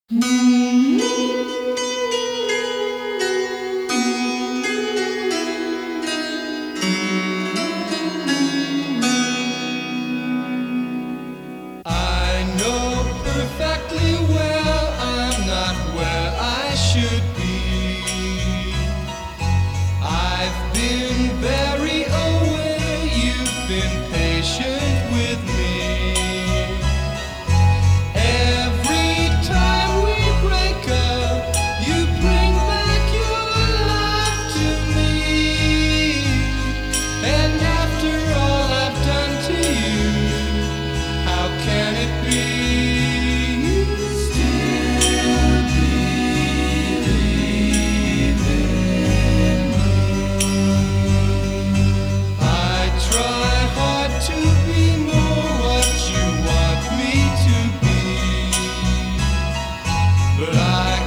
I know perfectly well I'm not where I should be. I've been very aware, you've been patient with me. Every time we break up, you bring back your life to me. And after all I've done to you, how can it be? Still believe in me. I try hard to be more what you want me to be, but I